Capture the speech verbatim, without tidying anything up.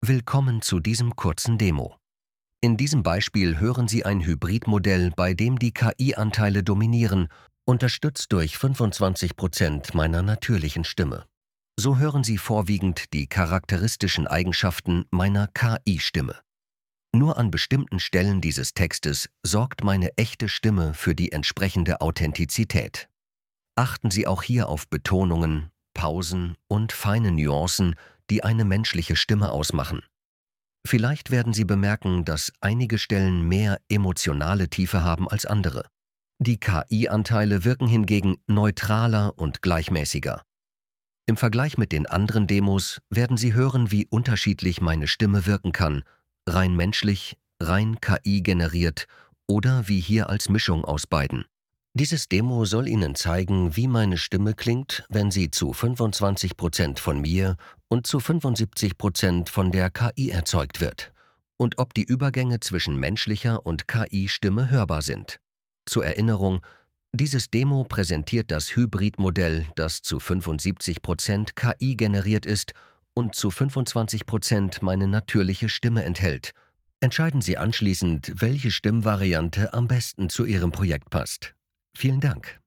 Willkommen zu diesem kurzen Demo. In diesem Beispiel hören Sie ein Hybridmodell, bei dem die K I-Anteile dominieren, unterstützt durch fünfundzwanzig Prozent meiner natürlichen Stimme. So hören Sie vorwiegend die charakteristischen Eigenschaften meiner K I-Stimme. Nur an bestimmten Stellen dieses Textes sorgt meine echte Stimme für die entsprechende Authentizität. Achten Sie auch hier auf Betonungen, Pausen und feine Nuancen, die eine menschliche Stimme ausmachen. Vielleicht werden Sie bemerken, dass einige Stellen mehr emotionale Tiefe haben als andere. Die K I-Anteile wirken hingegen neutraler und gleichmäßiger. Im Vergleich mit den anderen Demos werden Sie hören, wie unterschiedlich meine Stimme wirken kann, rein menschlich, rein K I-generiert oder wie hier als Mischung aus beiden. Dieses Demo soll Ihnen zeigen, wie meine Stimme klingt, wenn sie zu fünfundzwanzig Prozent von mir und zu fünfundsiebzig Prozent von der K I erzeugt wird und ob die Übergänge zwischen menschlicher und K I-Stimme hörbar sind. Zur Erinnerung, dieses Demo präsentiert das Hybridmodell, das zu fünfundsiebzig Prozent K I generiert ist und zu fünfundzwanzig Prozent meine natürliche Stimme enthält. Entscheiden Sie anschließend, welche Stimmvariante am besten zu Ihrem Projekt passt. Vielen Dank.